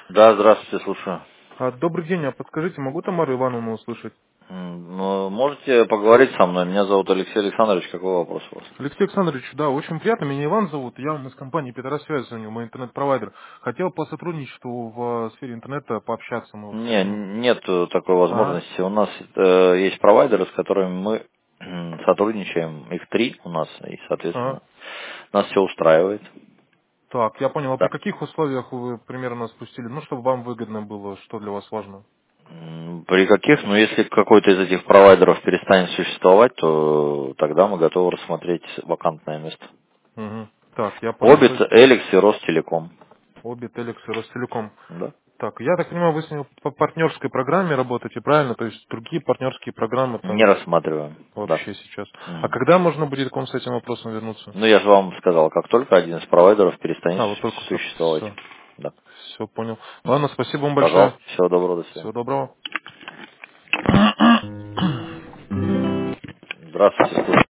Да, здравствуйте, слушаю. Добрый день, а подскажите, могу Тамару Ивановну услышать? Ну, можете поговорить со мной? Меня зовут Алексей Александрович. Какой вопрос у вас? Алексей Александрович, да, очень приятно, меня Иван зовут, я вам из компании Петросвязь звоню, мы интернет-провайдер. Хотел по сотрудничеству в сфере интернета пообщаться, мы вот Не, хотим... нет такой Ага, возможности. У нас есть провайдеры, с которыми мы сотрудничаем. Их 3 у нас, и, ага. соответственно, нас все устраивает. Так, я понял, а при Да. каких условиях вы примерно спустили, ну, чтобы вам выгодно было, что для вас важно? При каких? Ну, если какой-то из этих провайдеров перестанет существовать, то тогда мы готовы рассмотреть вакантное место. Угу. Так, я понял, то Обит, есть Эликс и Ростелеком. обе Телекс и Ростелеком. Да? Так, я так понимаю, вы с ним по партнерской программе работаете, правильно? То есть другие партнерские программы Не там рассматриваем. Да. вообще сейчас. А Мгм. когда можно будет к вам с этим вопросом вернуться? Ну, я же вам сказал, как только один из провайдеров перестанет Вот только что. существовать. Все. Да. Все понял. Ладно, спасибо вам большое. Пожалуйста, всего доброго, до свидания. Всего доброго. Здравствуйте, слушаю.